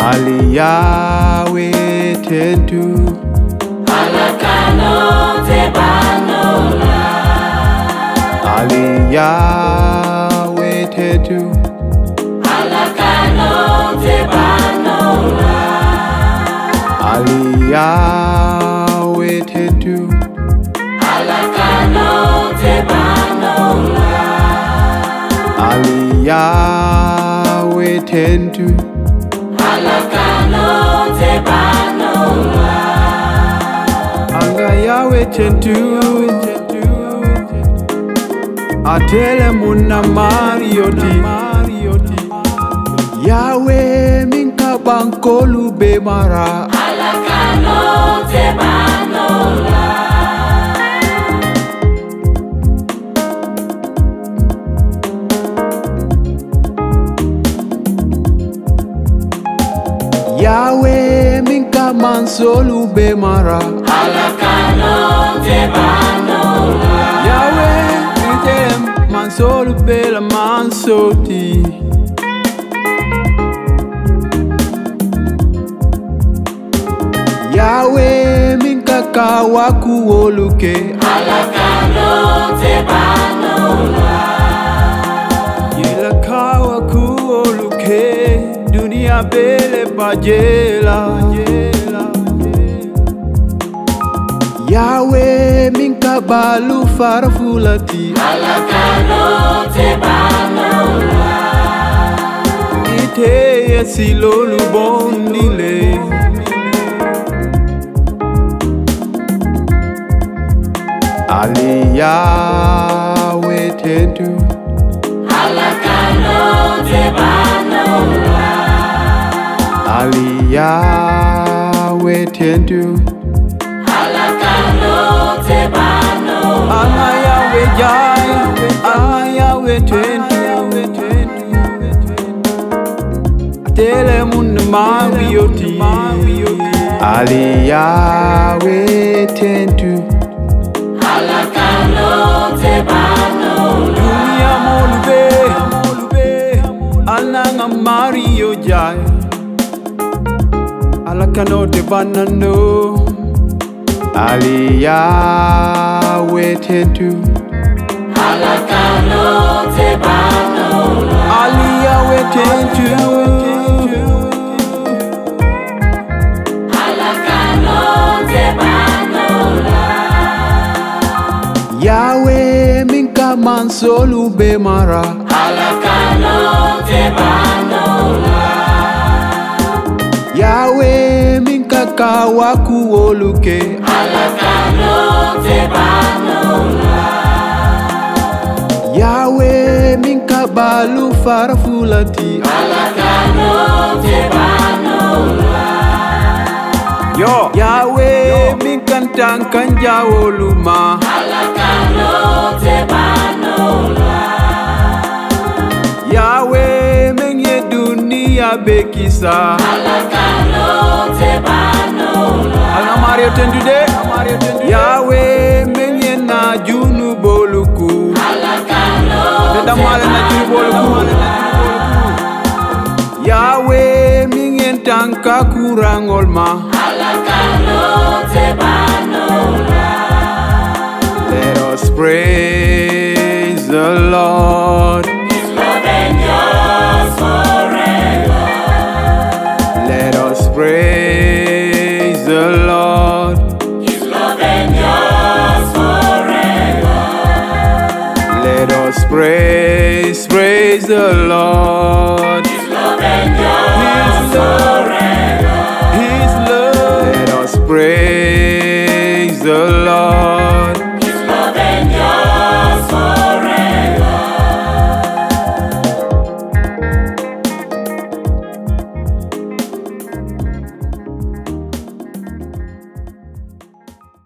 Ali Yahweh tentu Alakano te banola. Ali Yahweh tentu Alakano te banola. Ali Yahweh tentu Alakano te banola. Ali Yahweh tentu Alakano te banola. Anga Yahweh tentu Atele muna marioti Yahweh minka bankolu be mara Alakano te banola. Yahweh minka mansolu be mara Alakano te banola. Yahweh minka mansolu be la mansoti Yahweh minka kawaku oluke Alakano te banola. Yela kawaku oluke dunia bele bajela Yahweh minka balu farfulati Alakano te banola. Ite yesilolu bondile Ali Yahweh tentu Alakano te banola. Ali Yahweh tentu Alakano te banola. Anga Yahweh jai Anga Yahweh tentu Atele mun mawioti Ali Yahweh tentu Alakano te banola. Dunia molube Alanga Mario jai Alakano te banano Ali Yahweh tentu Alakano te banola. Ali Yahweh tentu Alakano te banola. Yahweh minka mansolu be mara Alakano te banola. Yahweh minka kawaku oluke Alakano te banola. Yahweh minka balu farfulati Alakano te banola. Yo Yahweh minka tankanja oluma Alakano te banola. Yahweh menye dunia bekisa Alakano te banola. Anga Mario tentu de Yahweh menye na junu boluku Alakano Tenda male na junu boluku Yahweh menye tanka kurangolma Alakano te banola. Let us praise the Lord His love endures forever. Let us praise the Lord His love endures forever. Let us praise the Lord